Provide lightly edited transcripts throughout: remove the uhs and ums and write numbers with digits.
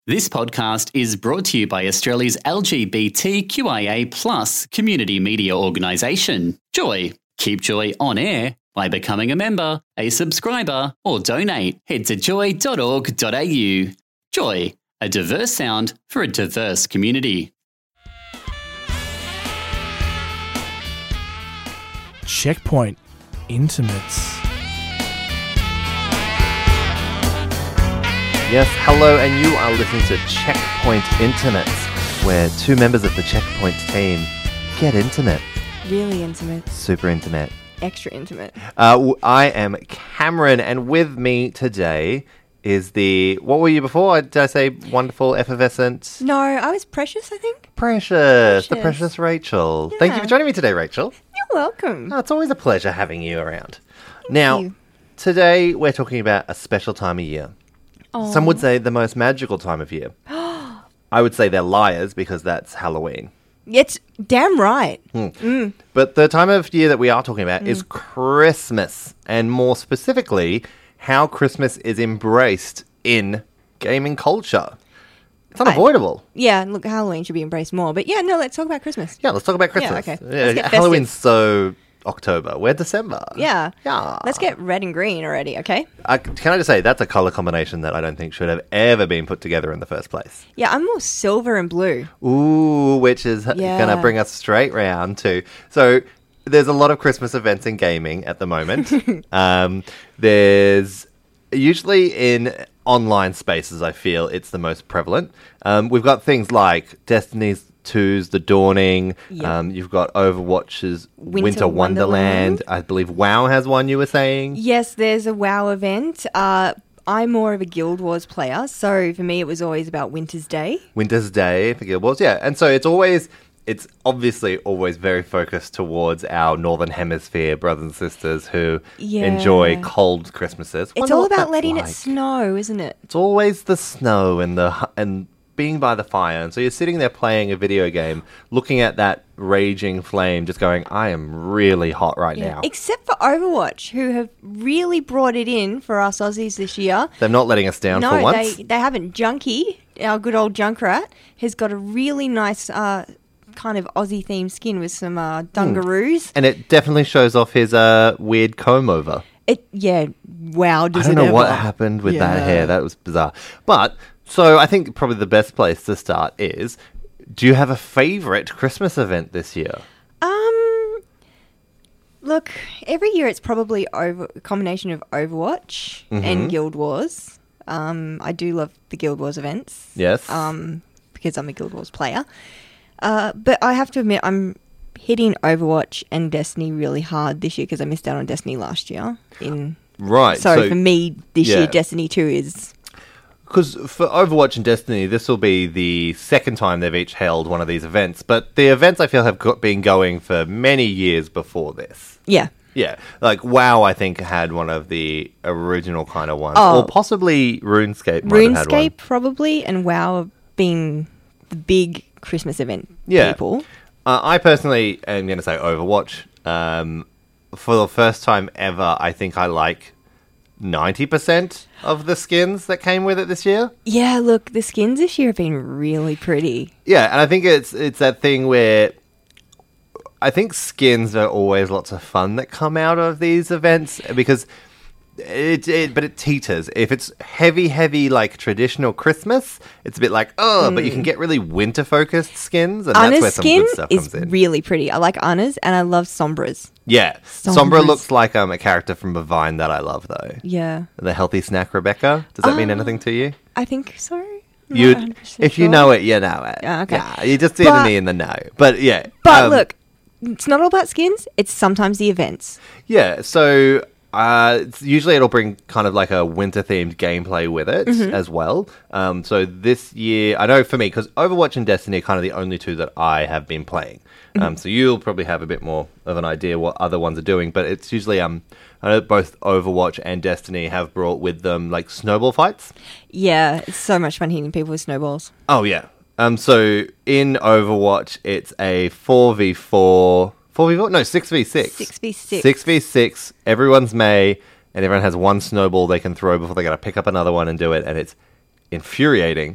This podcast is brought to you by Australia's LGBTQIA+ community media organisation, Joy. Keep Joy on air by becoming a member, a subscriber, or donate. Head to joy.org.au. Joy, a diverse sound for a diverse community. Checkpoint Intimates. Yes, hello, and you are listening to Checkpoint Intimates, where two members of the Checkpoint team get intimate. Really intimate. Super intimate. Extra intimate. I am Cameron, and with me today is the... What were you before? Did I say wonderful, effervescent? No, I was Precious, I think. Precious. The precious Rachel. Yeah. Thank you for joining me today, Rachel. You're welcome. Oh, it's always a pleasure having you around. you. Today we're talking about a special time of year. Oh. Some would say the most magical time of year. I would say they're liars because that's Halloween. It's damn right. But the time of year that we are talking about is Christmas, and more specifically, how Christmas is embraced in gaming culture. It's unavoidable. Yeah, look, Halloween should be embraced more. But yeah, no, let's talk about Christmas. Yeah, let's talk about Christmas. Yeah, okay. Let's get Halloween's festive. so October. We're December. Yeah. Yeah. Let's get red and green already, okay? Can I just say, that's a colour combination that I don't think should have ever been put together in the first place. Yeah, I'm more silver and blue. Ooh, which is going to bring us straight round to... So, there's a lot of Christmas events in gaming at the moment. There's... Usually in online spaces, I feel it's the most prevalent. We've got things like Destiny's 2's The Dawning. Yeah. You've got Overwatch's Winter Wonderland. Wonderland. I believe WoW has one, you were saying. Yes, there's a WoW event. I'm more of a Guild Wars player, so for me it was always about Winter's Day. Winter's Day for Guild Wars, yeah. And so it's obviously always very focused towards our Northern Hemisphere brothers and sisters who Yeah. enjoy cold Christmases. It's Wonder all what about that's letting like. it snow, isn't it? It's always the snow and being by the fire. And so you're sitting there playing a video game, looking at that raging flame, just going, I am really hot right now. Except for Overwatch, who have really brought it in for us Aussies this year. They're not letting us down for once. they haven't. Junkie, our good old Junkrat, has got a really nice kind of Aussie themed skin with some dungaroos. And it definitely shows off his weird comb over. Wow, I does don't it know ever. what happened with that Yeah. hair. That was bizarre. But, so I think probably the best place to start is, do you have a favourite Christmas event this year? Look, every year it's probably a combination of Overwatch and Guild Wars. I do love the Guild Wars events. Yes. Because I'm a Guild Wars player. But I have to admit, I'm hitting Overwatch and Destiny really hard this year because I missed out on Destiny last year. Right. So for me, this yeah. year, Destiny 2 is... Because for Overwatch and Destiny, this will be the second time they've each held one of these events. But the events, I feel, have been going for many years before this. Yeah. Yeah. Like, WoW, I think, had one of the original kind of ones. Oh. Or possibly RuneScape might have had one. RuneScape, probably, and WoW have been the big Christmas event Yeah. people. I personally am going to say Overwatch. For the first time ever, I think I like 90% of the skins that came with it this year. Yeah, look, the skins this year have been really pretty. Yeah, and I think it's that thing where I think skins are always lots of fun that come out of these events because but it teeters. If it's heavy like traditional Christmas, it's a bit like, but you can get really winter focused skins, and that's Anna's where some skin good stuff is comes in. really pretty. I like Anna's, and I love Sombra's. Yeah, Sombra Sombra's- looks like a character from a Vine that I love though. Yeah, The healthy snack Rebecca. Does that mean anything to you? I think so. I'm You, not 100% if you sure. know it, you know it. Yeah, okay. Yeah, you just But- in the know. But yeah. But look, it's not all about skins. It's sometimes the events. Yeah, so usually it'll bring kind of like a winter-themed gameplay with it as well. So this year, I know for me, because Overwatch and Destiny are kind of the only two that I have been playing. So you'll probably have a bit more of an idea what other ones are doing, but it's usually, I know both Overwatch and Destiny have brought with them like snowball fights. Yeah, it's so much fun hitting people with snowballs. Oh, yeah. So in Overwatch, it's a 4v4... 4v4? No, 6v6. 6v6. 6v6. Everyone's May, and everyone has one snowball they can throw before they got to pick up another one and do it, and it's infuriating.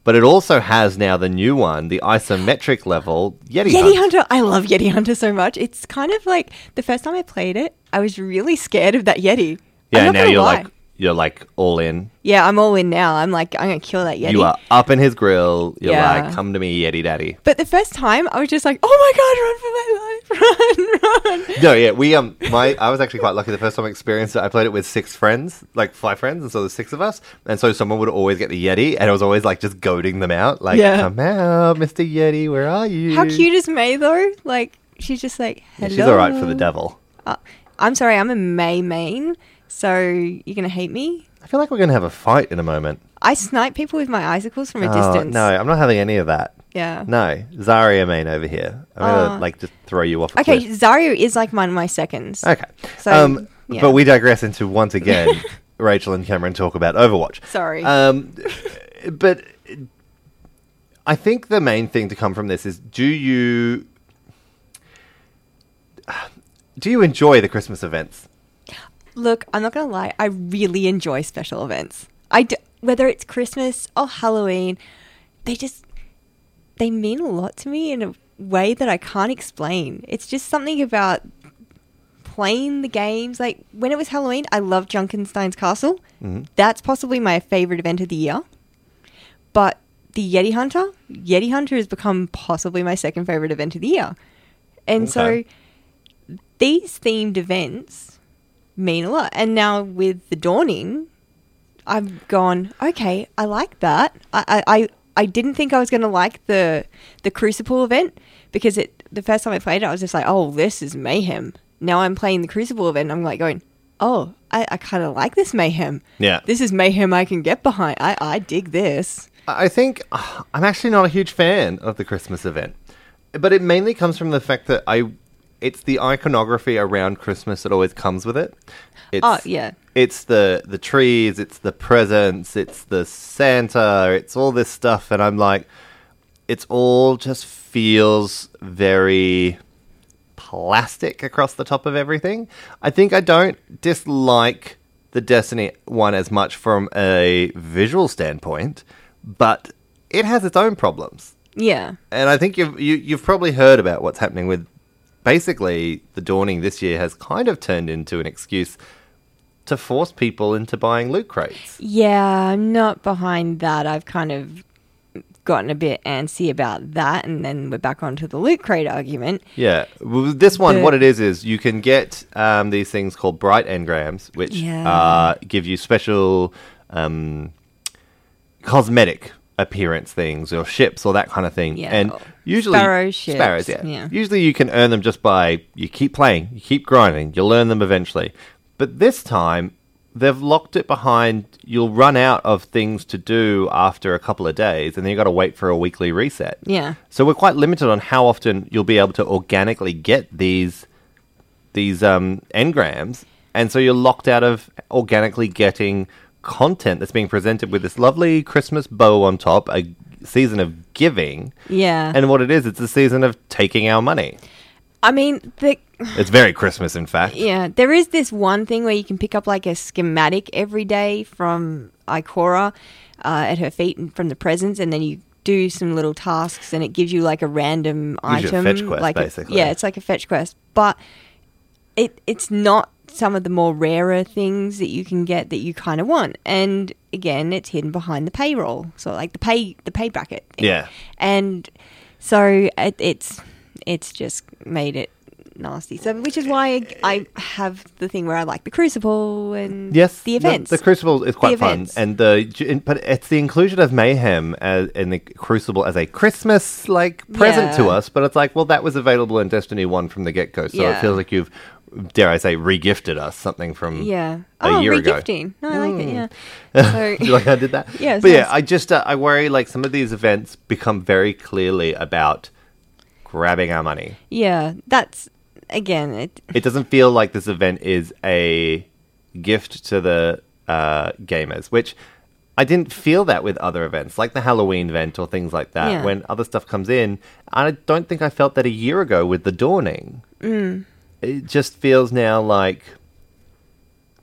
But it also has now the new one, the isometric level Yeti Yeti Hunt. Hunter. I love Yeti Hunter so much. It's kind of like the first time I played it, I was really scared of that Yeti. Yeah, I'm not now gonna you're lie. like all in. Yeah, I'm all in now. I'm like, I'm going to kill that Yeti. You are up in his grill. You're Yeah. like, come to me, Yeti Daddy. But the first time, I was just like, oh my God, run for my life. Run. No, yeah, I was actually quite lucky the first time I experienced it. I played it with 6 friends, like 5 friends, and so there's 6 of us. And so someone would always get the Yeti, and I was always like just goading them out, like, Yeah. come out, Mr. Yeti, where are you? How cute is May, though? Like, she's just like, Yeah, hello. she's all right for the devil. I'm sorry, I'm a May main, so you're going to hate me? I feel like we're going to have a fight in a moment. I snipe people with my icicles from a Oh, distance. no, I'm not having any of that. Yeah. No, Zarya main over here. I'm going to just throw you off a Okay, cliff. Zarya is like one of my seconds. Okay. So, yeah. But we digress into, once again, Rachel and Cameron talk about Overwatch. Sorry. But I think the main thing to come from this is, do you enjoy the Christmas events? Look, I'm not going to lie. I really enjoy special events. Whether it's Christmas or Halloween, they mean a lot to me in a way that I can't explain. It's just something about playing the games. Like, when it was Halloween, I loved Junkenstein's Castle. Mm-hmm. That's possibly my favorite event of the year. But the Yeti Hunter has become possibly my second favorite event of the year. And so these themed events mean a lot. And now with the Dawning, I've gone, okay, I like that. I didn't think I was going to like the Crucible event because the first time I played it, I was just like, oh, this is mayhem. Now I'm playing the Crucible event, I'm like going, oh, I kind of like this mayhem. Yeah. This is mayhem I can get behind. I dig this. I think I'm actually not a huge fan of the Christmas event, but it mainly comes from the fact that it's the iconography around Christmas that always comes with it. Yeah. It's the trees, it's the presents, it's the Santa, it's all this stuff, and I'm like, it's all just feels very plastic across the top of everything. I think I don't dislike the Destiny one as much from a visual standpoint, but it has its own problems. Yeah. And I think you've probably heard about what's happening with basically the Dawning this year has kind of turned into an excuse to force people into buying loot crates. Yeah, I'm not behind that. I've kind of gotten a bit antsy about that, and then we're back onto the loot crate argument. Yeah. Well, this one, what it is you can get these things called bright engrams, which give you special cosmetic appearance things or ships or that kind of thing. Yeah. And usually Sparrows, yeah. Usually you can earn them just by you keep playing, you keep grinding, you'll earn them eventually. But this time they've locked it behind you'll run out of things to do after a couple of days and then you've got to wait for a weekly reset. Yeah. So we're quite limited on how often you'll be able to organically get these engrams, and so you're locked out of organically getting content that's being presented with this lovely Christmas bow on top, a season of giving. Yeah. And what it is, it's a season of taking our money. I mean, It's very Christmas, in fact. yeah, there is this one thing where you can pick up like a schematic every day from Ikora at her feet and from the presents, and then you do some little tasks and it gives you like a random Gives you a item. fetch quest, like basically. Yeah, it's like a fetch quest. But it's not some of the more rarer things that you can get that you kind of want. And again, it's hidden behind the payroll. So like the pay bracket. Yeah. And so it's just made it nasty. So which is why I have the thing where I like the Crucible and Yes, the events. The Crucible is quite fun, events. and but it's the inclusion of Mayhem in the Crucible as a Christmas present to Yeah. us. But it's like, well, that was available in Destiny 1 from the get go, so it Yeah. feels like you've, dare I say, regifted us something from Yeah. a year ago. regifting. No, I like it, yeah. So, You like I did that? Yeah, it's but yeah, nice. I just I worry like some of these events become very clearly about grabbing our money. yeah, that's, again, It doesn't feel like this event is a gift to the gamers, which I didn't feel that with other events, like the Halloween event or things like that, Yeah. when other stuff comes in. I don't think I felt that a year ago with the Dawning. It just feels now like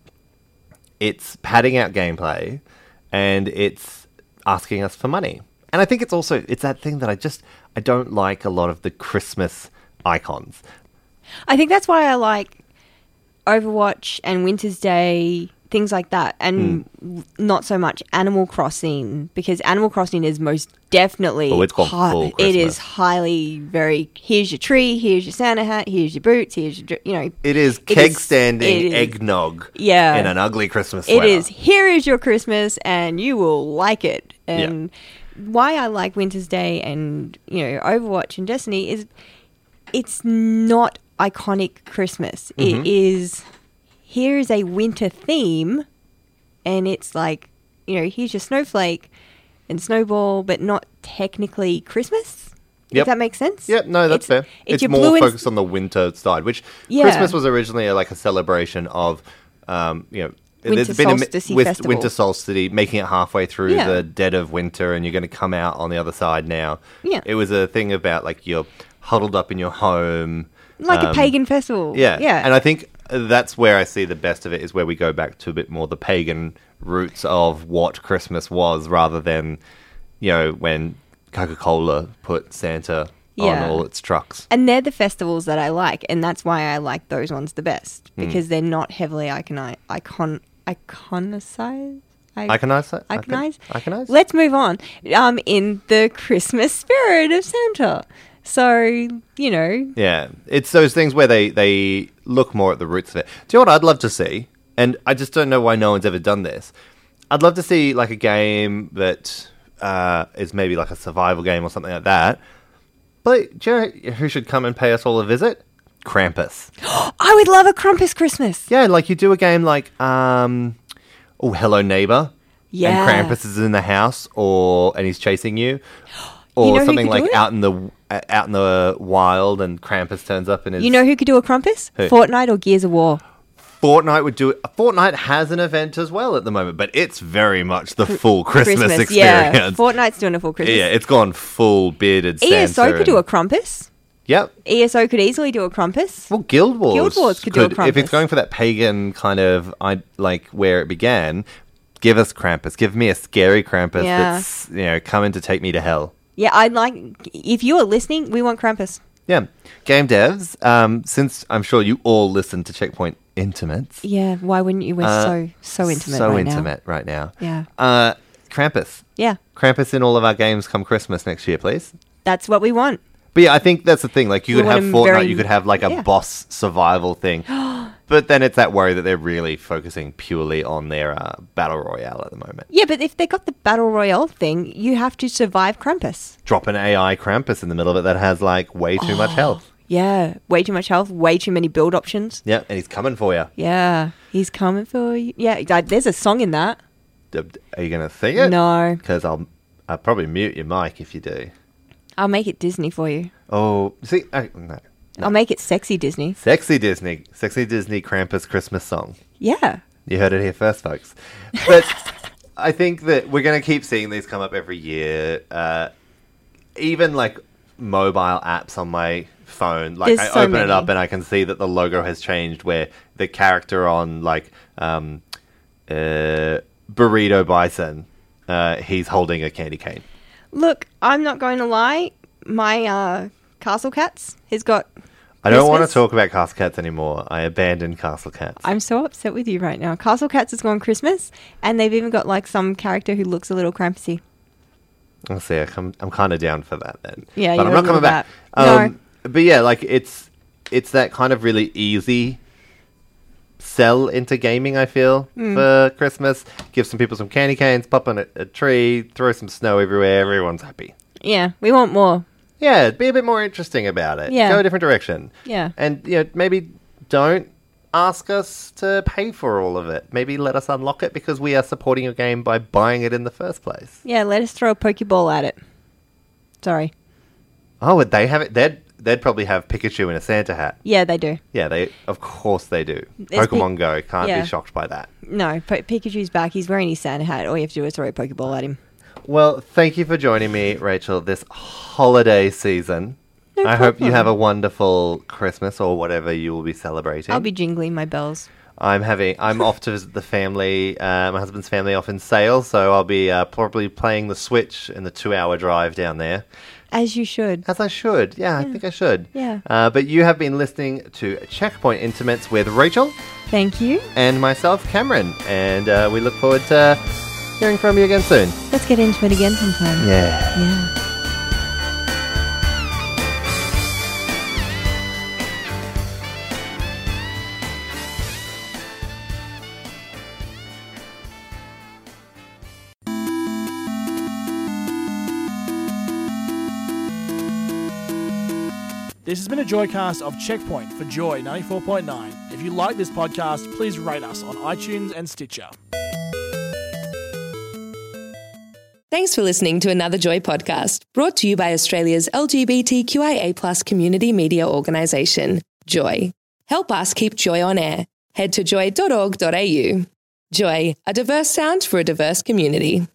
it's padding out gameplay and it's asking us for money. And I think it's that thing that I don't like a lot of the Christmas icons. I think that's why I like Overwatch and Winter's Day, things like that, and not so much Animal Crossing, because Animal Crossing is most definitely it's gone full it Christmas. is highly very, here's your tree, here's your Santa hat, here's your boots, here's your, It is It keg is- standing it is- eggnog Yeah. in an ugly Christmas it sweater. is, here is your Christmas and you will like it. And why I like Winter's Day and, Overwatch and Destiny is it's not iconic Christmas. It is, here is a winter theme, and it's like, here's your snowflake and snowball, but not technically Christmas. Yep. If that makes sense. Yeah, no, that's fair. It's your more blue and- focused on the winter side, which Yeah. Christmas was originally like a celebration of, Winter solstice with festival. winter solstice, making it halfway through Yeah. the dead of winter, and you're going to come out on the other side now. Yeah. It was a thing about like you're huddled up in your home. Like a pagan festival. Yeah. Yeah. And I think that's where I see the best of it, is where we go back to a bit more the pagan roots of what Christmas was, rather than, when Coca-Cola put Santa on Yeah. all its trucks. And they're the festivals that I like, and that's why I like those ones the best, Hmm. because they're not heavily iconized. Iconize? Iconize? Let's move on. In the Christmas spirit of Santa. So, Yeah, it's those things where they look more at the roots of it. Do you know what I'd love to see? And I just don't know why no one's ever done this. I'd love to see like a game that is maybe like a survival game or something like that. But do you know who should come and pay us all a visit? Krampus. I would love a Krampus Christmas. Yeah, like you do a game like Hello Neighbor. Yeah. And Krampus is in the house, and he's chasing you. Or You know who something could do like it? out in the wild, and Krampus turns up and is. You know who could do a Krampus? Who? Fortnite or Gears of War. Fortnite would do it. Fortnite has an event as well at the moment, but it's very much the full Christmas experience. Yeah. Fortnite's doing a full Christmas. Yeah, it's gone full bearded Santa. ESO could do a and- Krampus. Yep. ESO could easily do a Krampus. Well, Guild Wars could do a if it's Krampus. going for that pagan kind of like where it began. Give us Krampus. Give me a scary Krampus Yeah. that's coming to take me to hell. Yeah, I'd like, if you are listening, we want Krampus. Yeah. Game devs, since I'm sure you all listen to Checkpoint Intimates. Yeah, why wouldn't you? We're so intimate So right now. intimate right now. Yeah. Krampus. Yeah, Krampus in all of our games come Christmas next year, please. that's what we want. But yeah, I think that's the thing. Like, you We could have want 'em Fortnite, very- you could have like a yeah. boss survival thing. But then it's that worry that they're really focusing purely on their battle royale at the moment. Yeah, but if they got the Battle Royale thing, you have to survive Krampus. Drop an AI Krampus in the middle of it that has like way too much health. Yeah, way too much health, way too many build options. Yeah, and he's coming for you. Yeah, he's coming for you. Yeah, there's a song in that. Are you going to sing it? No, Because I'll probably mute your mic if you do. I'll make it Disney for you. Oh, see, no. I'll make it sexy Disney. Sexy Disney Krampus Christmas song. Yeah. You heard it here first, folks. But I think that we're going to keep seeing these come up every year. Even like mobile apps on my phone, like There's I so open it many. up and I can see that the logo has changed, where the character on like Burrito Bison, he's holding a candy cane. Look, I'm not going to lie. My Castle Cats has got. I don't want to Christmas. talk about Castle Cats anymore. I abandoned Castle Cats. I'm so upset with you right now. Castle Cats has gone Christmas, and they've even got like some character who looks a little Krampusy. I'll see. I'm kind of down for that then. Yeah, but you're I'm not a coming little back. that. But yeah, like it's that kind of really easy sell into gaming. I feel for Christmas, give some people some candy canes, pop on a tree, throw some snow everywhere. Everyone's happy. Yeah, we want more. Yeah, be a bit more interesting about it. Yeah. Go a different direction. Yeah. And maybe don't ask us to pay for all of it. Maybe let us unlock it, because we are supporting your game by buying it in the first place. Yeah, let us throw a Pokeball at it. Sorry. Oh, would they have it? They'd probably have Pikachu in a Santa hat. Yeah, they do. Yeah, of course they do. There's Pokemon Go can't yeah. be shocked by that. No, Pikachu's back. He's wearing his Santa hat. All you have to do is throw a Pokeball at him. Well, thank you for joining me, Rachel, this holiday season. I hope you problem. have a wonderful Christmas or whatever you will be celebrating. I'll be jingling my bells. I'm off to visit the family, my husband's family off in Sale, so I'll be probably playing the Switch in the 2-hour drive down there. As you should. As I should. Yeah, I think I should. Yeah. But you have been listening to Checkpoint Intimates with Rachel. Thank you. And myself, Cameron. And we look forward to hearing from you again soon. Let's get into it again sometime. Yeah. This has been a Joycast of Checkpoint for Joy 94.9. If you like this podcast, please rate us on iTunes and Stitcher. Thanks for listening to another Joy podcast, brought to you by Australia's LGBTQIA+ community media organisation, Joy. Help us keep Joy on air. Head to joy.org.au. Joy, a diverse sound for a diverse community.